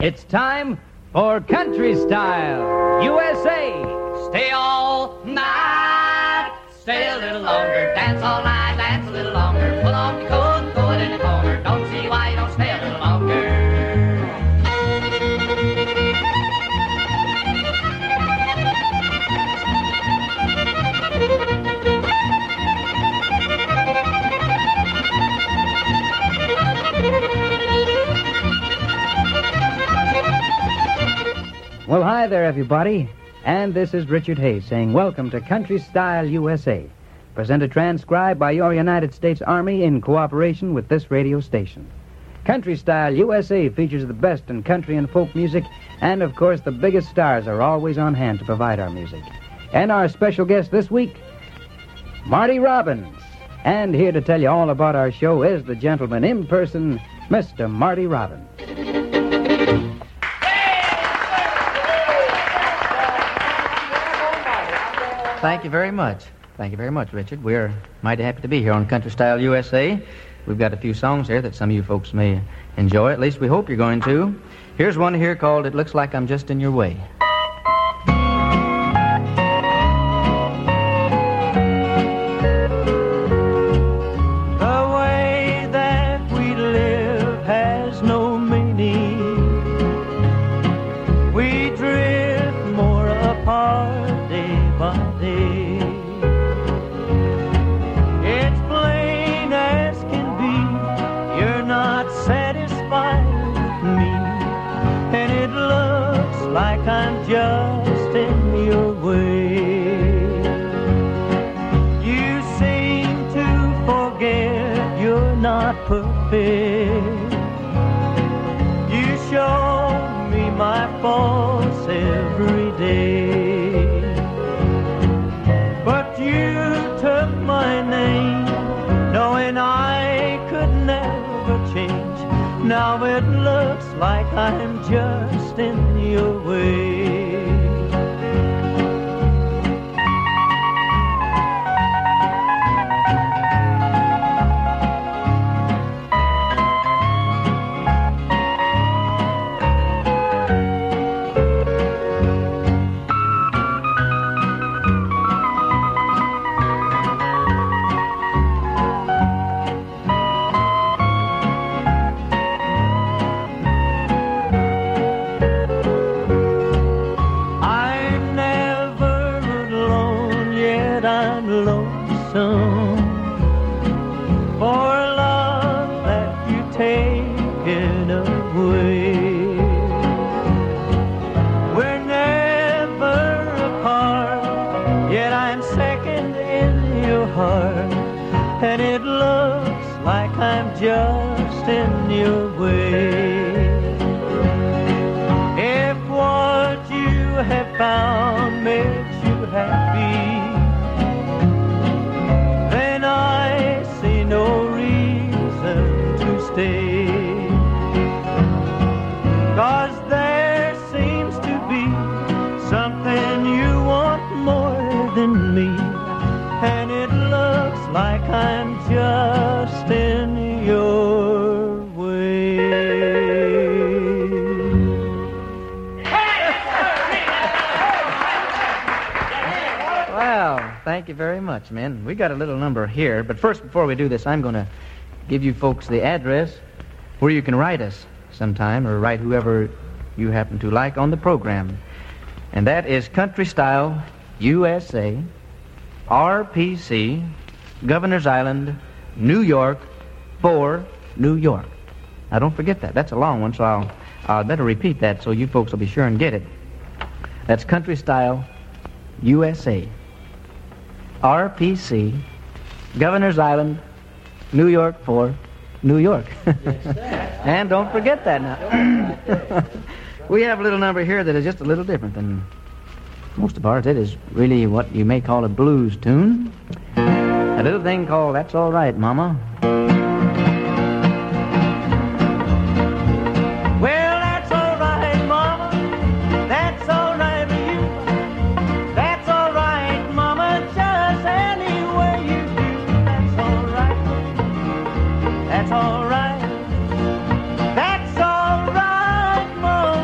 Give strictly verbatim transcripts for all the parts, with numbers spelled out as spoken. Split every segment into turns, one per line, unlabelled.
It's time for Country Style U S A.
Stay all night, stay a little longer, dance all night, dance a little longer, put on your coat and throw it in the corner. Don't see why you don't stay a little longer.
Well, hi there, everybody. And this is Richard Hayes saying welcome to Country Style U S A, presented transcribed by your United States Army in cooperation with this radio station. Country Style U S A features the best in country and folk music, and, of course, the biggest stars are always on hand to provide our music. And our special guest this week, Marty Robbins. And here to tell you all about our show is the gentleman in person, Mister Marty Robbins.
Thank you very much. Thank you very much, Richard. We're mighty happy to be here on Country Style U S A. We've got a few songs here that some of you folks may enjoy. At least we hope you're going to. Here's one here called It Looks Like I'm Just in Your Way.
The way that we live has no meaning. We drift more apart day by day. It's plain as can be, you're not satisfied with me, and it looks like I'm just in your way. You seem to forget you're not perfect. You show me my faults every day. But you took my name, knowing I could never change. Now it looks like I'm just in your way. And it looks like I'm just in your way. If what you have found makes you happy, then I see no reason to stay. 'Cause there seems to be something you want more than me, and it looks like I'm just in your way.
Well, thank you very much, men. We got a little number here, but first, before we do this, I'm going to give you folks the address where you can write us sometime, or write whoever you happen to like on the program. And that is Country Style U S A, R P C, Governor's Island, New York, four, New York. Now, don't forget that. That's a long one, so I'll, I'll better repeat that so you folks will be sure and get it. That's Country Style U S A, R P C, Governor's Island, New York, four, New York. And don't forget that now. We have a little number here that is just a little different than most of ours. It is really what you may call a blues tune. A little thing called That's All Right, Mama.
Well, that's all right, Mama. That's all right with you. That's all right, Mama. Just any way you do. That's all right. That's all right. That's all right, Mama.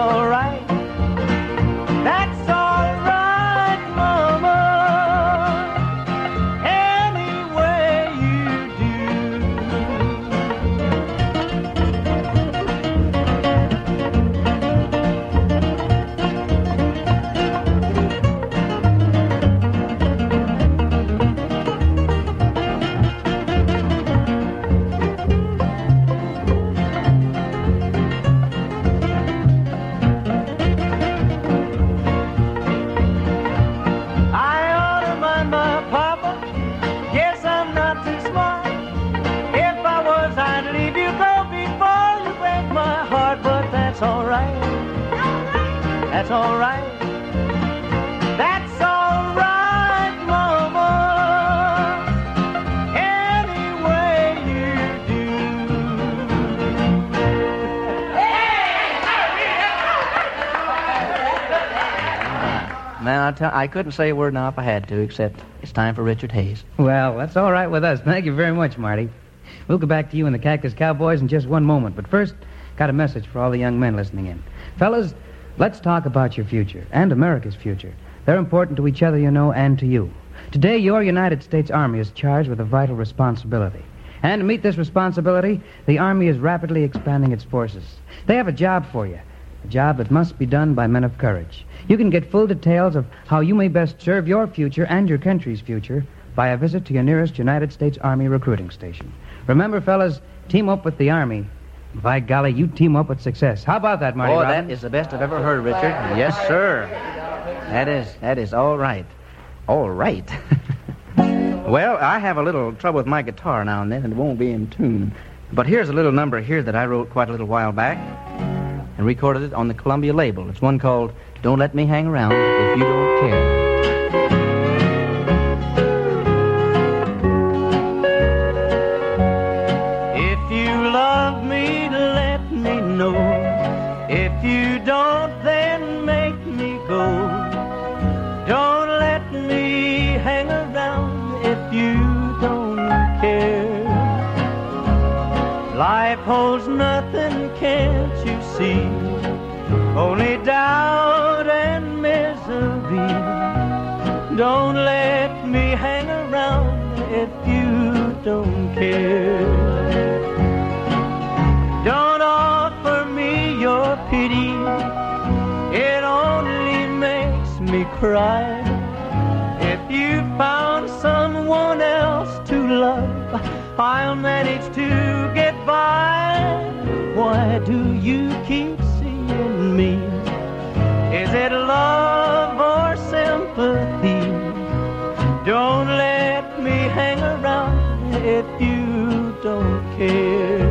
all right. That's all right, Mama. Any way you That's all right. That's all right, Mama. Any way you do.
Man, I tell I couldn't say a word now if I had to, except it's time for Richard Hayes.
Well, that's all right with us. Thank you very much, Marty. We'll go back to you and the Cactus Cowboys in just one moment. But first, got a message for all the young men listening in. Fellas, let's talk about your future and America's future. They're important to each other, you know, and to you. Today, your United States Army is charged with a vital responsibility. And to meet this responsibility, the Army is rapidly expanding its forces. They have a job for you, a job that must be done by men of courage. You can get full details of how you may best serve your future and your country's future by a visit to your nearest United States Army recruiting station. Remember, fellas, team up with the Army. By golly, you team up with success. How about that, Marty
Oh,
Robbins?
that is the best I've ever heard, Richard. Yes, sir. That is, that is all right. All right. Well, I have a little trouble with my guitar now and then, and it won't be in tune. But here's a little number here that I wrote quite a little while back and recorded it on the Columbia label. It's one called Don't Let Me Hang Around If You Don't Care.
If you don't, then make me go. Don't let me hang around if you don't care. Life holds nothing, can't you see? Only doubt and misery. Don't let me hang around if you don't care. Don't offer me your pity, it only makes me cry. If you found someone else to love, I'll manage to get by. Why do you keep seeing me? Is it love or sympathy? Don't let me hang around if you don't care.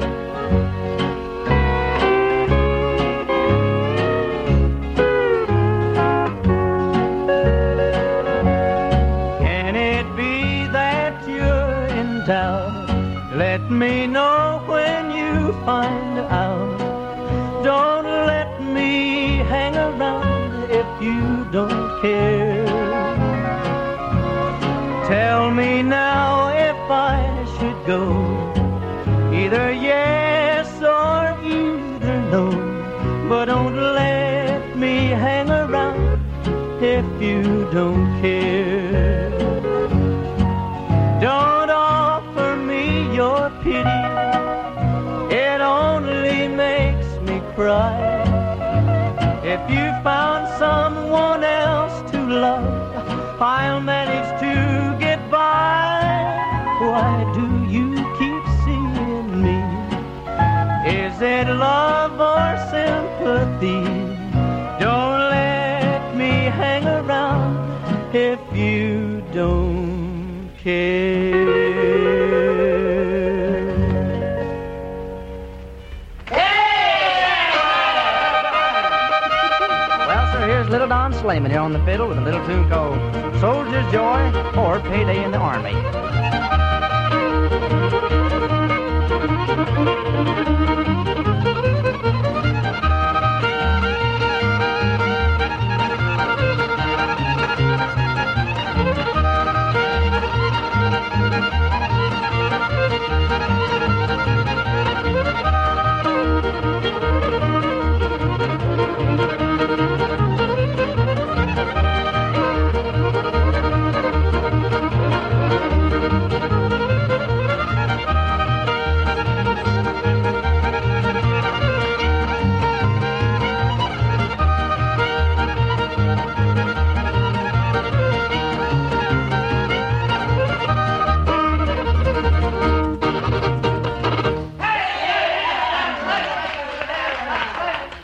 Let me know when you find out. Don't let me hang around if you don't care. Tell me now if I should go, either yes or either no. But don't let me hang around if you don't care. Don't offer me your pity, it only makes me cry. If you found someone else to love, I'll manage to get by. Why do you keep seeing me? Is it love or sympathy? Don't let me hang around if you don't care.
Here's little Don Slayman here on the fiddle with a little tune called Soldier's Joy or Payday in the Army.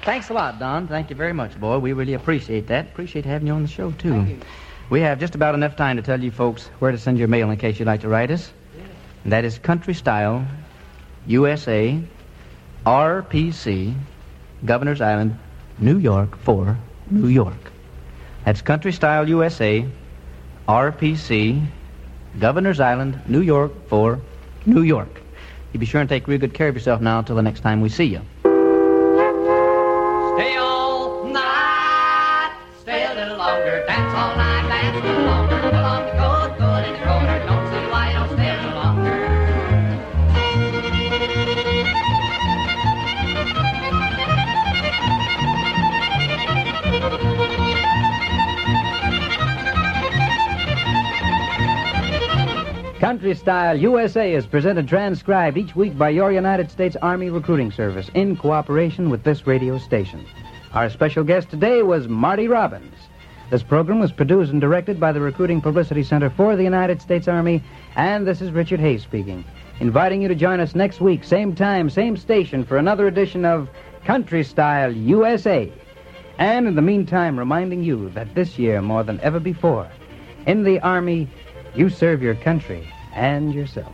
Thanks a lot, Don. Thank you very much, boy. We really appreciate that. Appreciate having you on the show, too.
Thank you.
We have just about enough time to tell you folks where to send your mail in case you'd like to write us. And that is Country Style, U S A, R P C, Governor's Island, New York, for New York. That's Country Style, U S A, R P C, Governor's Island, New York, for New York. You be sure and take real good care of yourself now until the next time we see you.
Stay all night, stay a little longer, dance all night, dance a little longer, pull on the coat, coat in the corner, don't see why you don't stay a little longer.
Country Style U S A is presented transcribed each week by your United States Army Recruiting Service in cooperation with this radio station. Our special guest today was Marty Robbins. This program was produced and directed by the Recruiting Publicity Center for the United States Army, and this is Richard Hayes speaking, inviting you to join us next week, same time, same station, for another edition of Country Style U S A. And in the meantime, reminding you that this year, more than ever before, in the Army, you serve your country and yourself.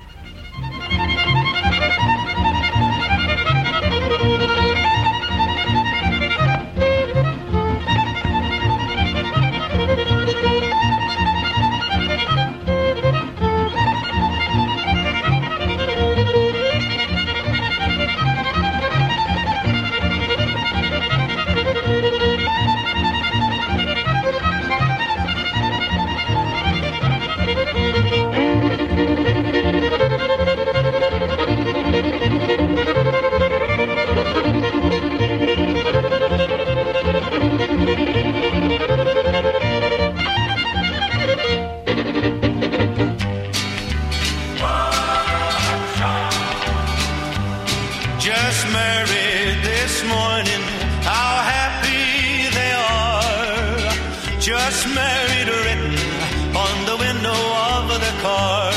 Just married this morning, how happy they are. Just married written on the window of the car.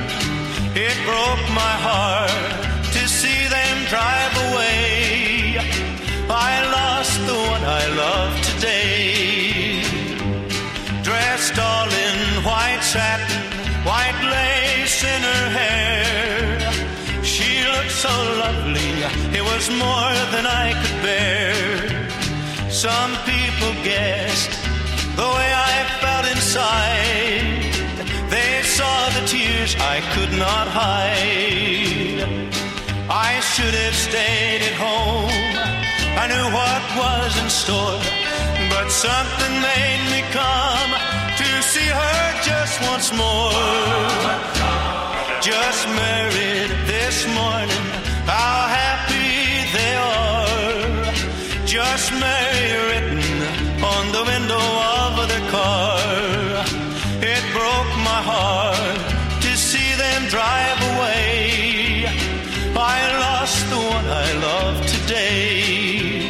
It broke my heart to see them drive away. I lost the one I love today. Dressed all in white satin, white lace in her hair. She looked so lovely, it was more than I could bear. Some people guessed the way I felt inside. They saw the tears I could not hide. I should have stayed at home, I knew what was in store, but something made me come to see her just once more. Just married this morning, how happy they are. Just married written on the window of the car. It broke my heart to see them drive away. I lost the one I love today.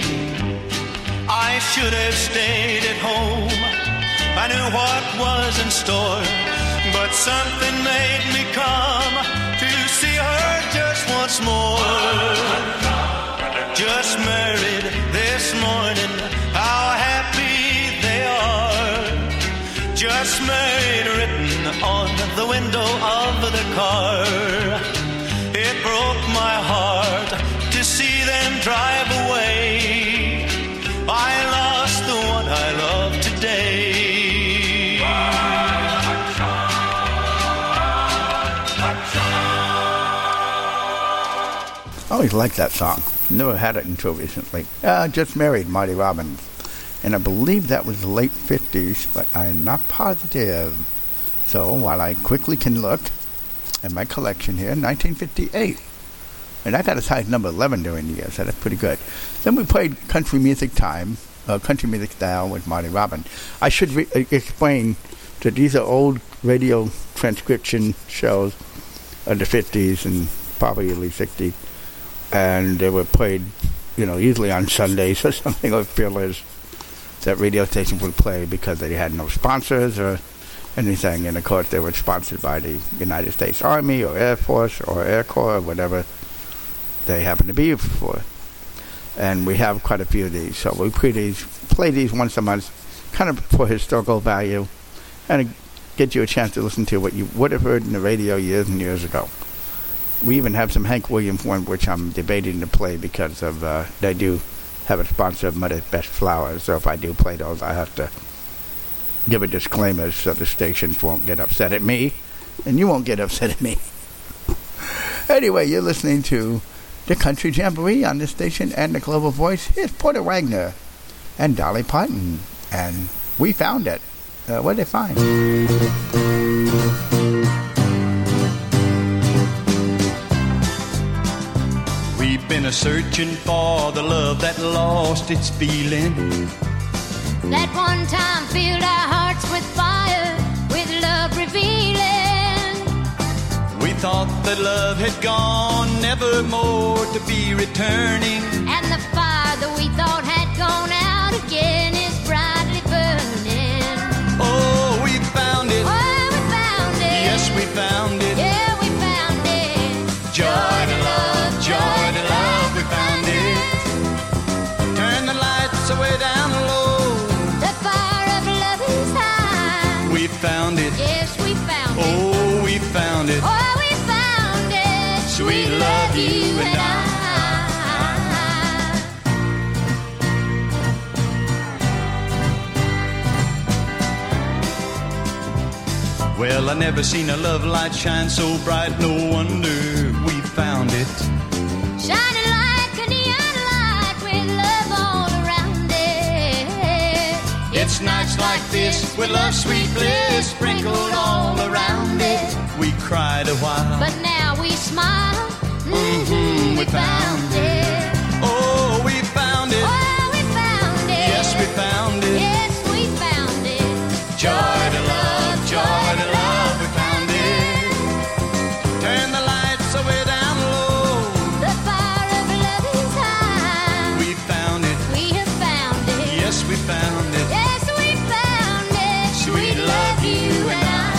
I should have stayed at home, I knew what was in store, but something made me come to see her just once more. Just married this morning, how happy they are. Just married written on the window of the car. It broke my heart to see them drive away. I lost the one I love today.
I always liked that song. Never had it until recently. Uh, Just Married, Marty Robbins. And I believe that was the late fifties, but I'm not positive. So while I quickly can look at my collection here, nineteen fifty-eight. And I got a size number eleven during the year, so that's pretty good. Then we played Country Music Time, uh, Country Music Style with Marty Robbins. I should re- explain that these are old radio transcription shows of the fifties and probably early sixties. And they were played, you know, usually on Sundays or something, or fillers that radio stations would play because they had no sponsors or anything. And, of course, they were sponsored by the United States Army or Air Force or Air Corps or whatever they happened to be for. and we have quite a few of these. So we play these, play these once a month, kind of for historical value, and get you a chance to listen to what you would have heard in the radio years and years ago. We even have some Hank Williams one, which I'm debating to play because of uh, they do have a sponsor of Mother's Best Flowers. So if I do play those, I have to give a disclaimer so the stations won't get upset at me, and you won't get upset at me. Anyway, you're listening to the Country Jamboree on this station and the Global Voice. Here's Porter Wagner and Dolly Parton, and We Found It. Uh, what did they find?
We've been a searching for the love that lost its feeling.
That one time filled our hearts with fire, with love revealing.
We thought that love had gone, never more to be returning.
And the fire that we thought had gone out again is brightly burning.
Oh, we found it.
Oh, we found it.
Yes, we found it.
Yeah, we found it.
Joy to love, joy to love, we found it. Turn the lights away down low.
The fire of love is high.
We found it.
Yes, we found it.
Oh, we found it.
Oh, we found it.
Sweet love, you and I. Well, I never seen a love light shine so bright, no wonder we found it.
Shining like a neon light with love all around it.
It's nights like this with love, sweet bliss sprinkled all around it. We cried a while,
But now we smile.
mm-hmm, we found it. Oh, we found it.
Oh, we found it.
Yes, we found it.
Yes, we found it.
Joy to love, joy to love, we found it. Turn the lights away down low.
The fire of love is high.
We found it.
We have found it.
Yes, we found it.
Yes, we found it.
Sweet love, you and I.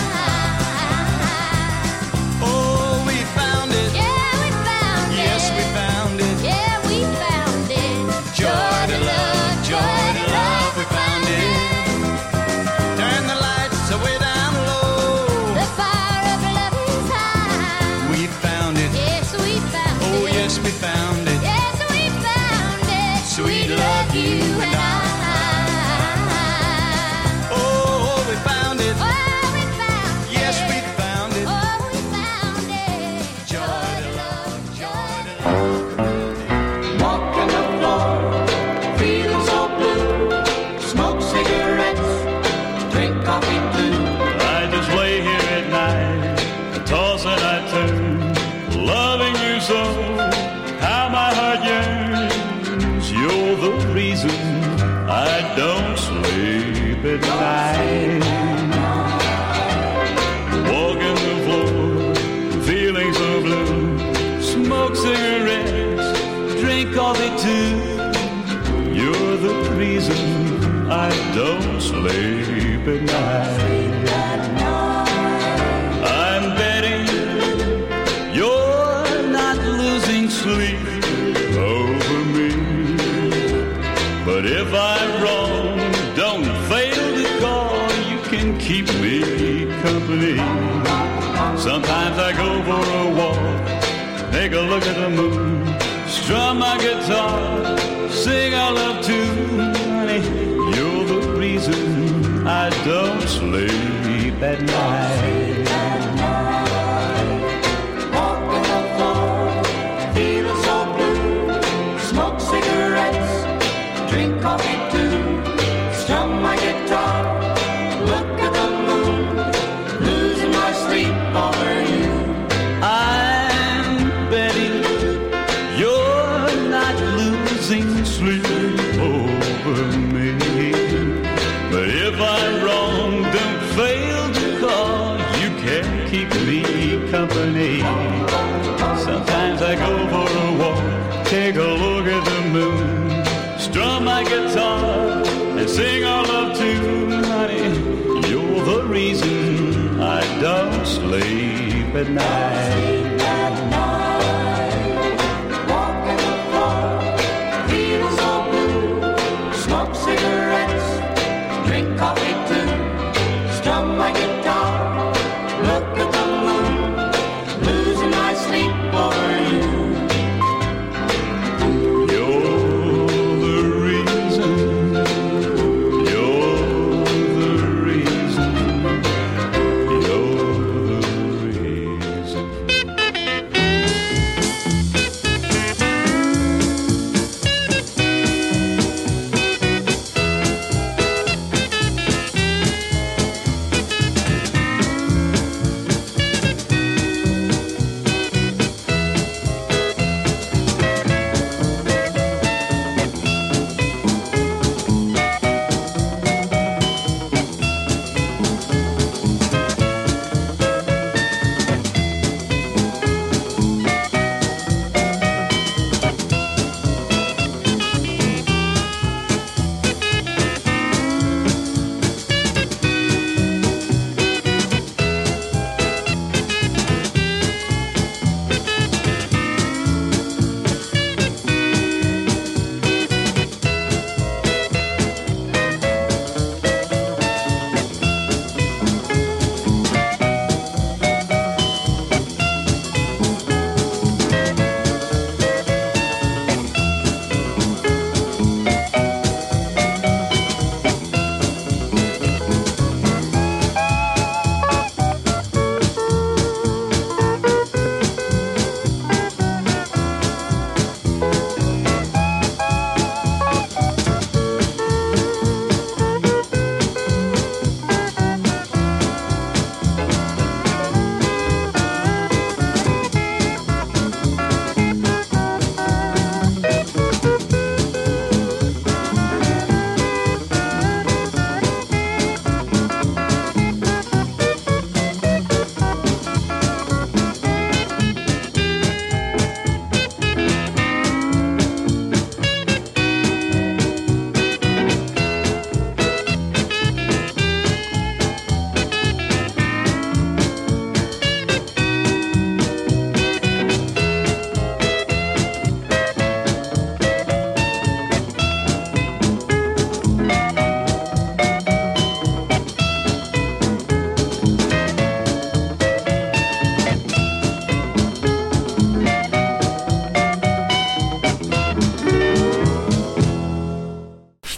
Oh, we found it.
Yeah, we found it.
Yes, we found it.
Yeah, we found it.
Joy to love, joy to love, we found it. Turn the lights away down low.
The fire of love is high.
We found it.
Yes, we found
Oh,
it.
yes, we found it.
Yes, we found it.
Sweet love, you and I. Oh, we found it.
Oh, we found it.
Yes, we found it.
Oh, we found it.
Joy to love, joy to love.
Walking the floor, feeling so blue. Smoke cigarettes, drink coffee too.
I just lay here at night, I toss and I turn, loving you so, how my heart yearns. You're the reason I don't sleep at night. Walking the floor, feeling so blue, smoke cigarettes, drink coffee too. You're the reason I don't sleep at night. I'm betting you're not losing sleep over me. But if I'm wrong, don't fail to call. You can keep me company. Sometimes I go for a walk, take a look at the moon, strum my guitar, sing our love tune. Honey, you're the reason I don't sleep at night.
Walking the floor, feeling so blue. Smoke cigarettes, drink coffee too. Strum my guitar, look at the moon. Losing my sleep over you.
I'm betting you're not losing sleep over me. But if I'm wrong, don't fail to call. You can keep me company. Sometimes I go for a walk, take a look at the moon, strum my guitar and sing our love tune. Honey, you're the reason I don't sleep at night.
Walking the floor, feeling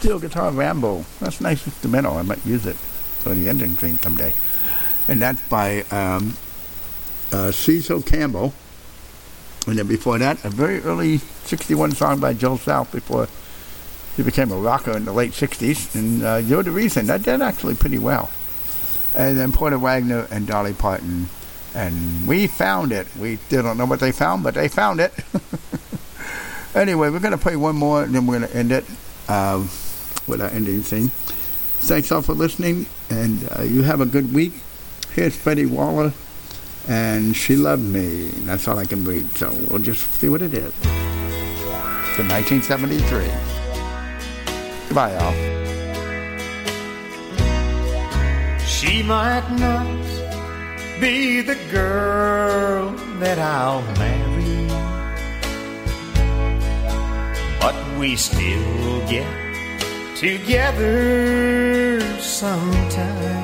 steel guitar Rambo. That's a nice instrumental. I might use it for the ending thing someday. And that's by um, uh, Cecil Campbell. And then before that, a very early sixty-one song by Joe South before he became a rocker in the late sixties. And uh, You're the Reason. That did actually pretty well. And then Porter Wagner and Dolly Parton. And We Found It. We still don't know what they found, but they found it. Anyway, we're going to play one more, and then we're going to end it uh, with our ending thing. Thanks all for listening, and uh, you have a good week. Here's Freddie Waller, and She Loved Me. That's all I can read, so we'll just see what it is. For nineteen seventy-three. Goodbye, y'all.
She might not be the girl that I'll marry, but we still get together sometime.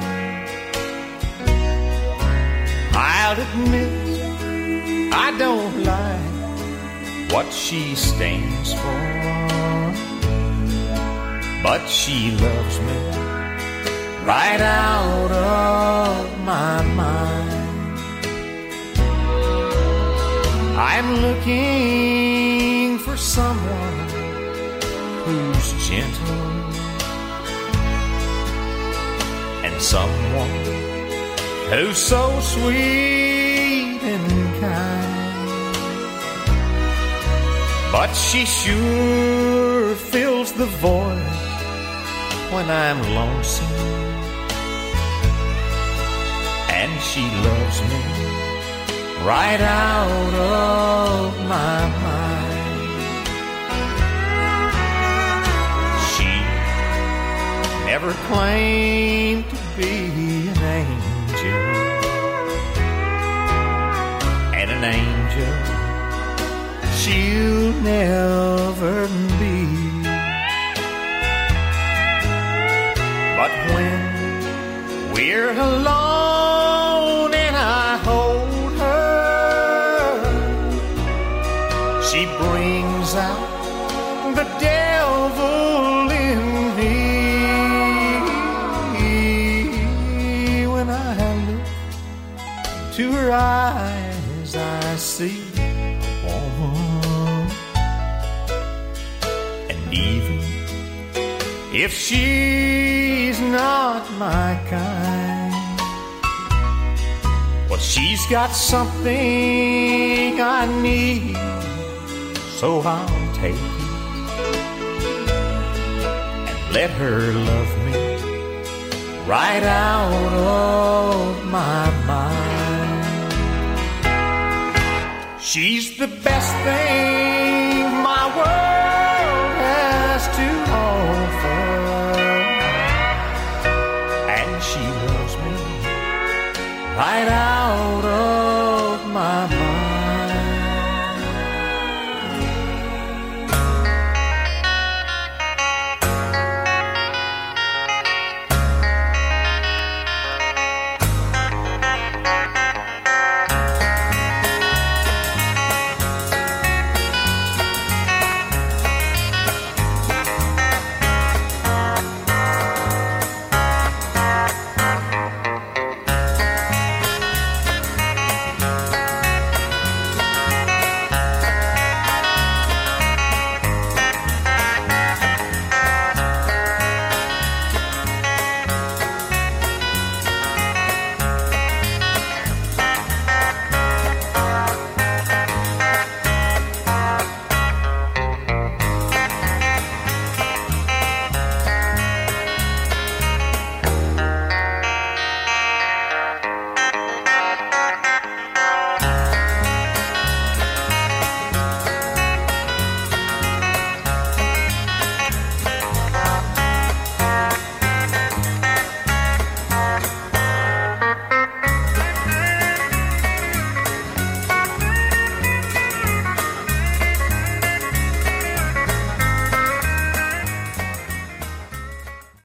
I'll admit I don't like what she stands for, but she loves me right out of my mind. I'm looking for someone who's gentle and someone who's so sweet and kind. But she sure fills the void when I'm lonesome, and she loves me right out of my mind. She never claimed to be an angel, and an angel she'll never be. But when we're alone and I hold her, she brings out the devil in me. When I look to her eyes, I see a woman. And even if she's not my kind, well, she's got something I need, so I'll take it and let her love me right out of my mind. She's the best thing my world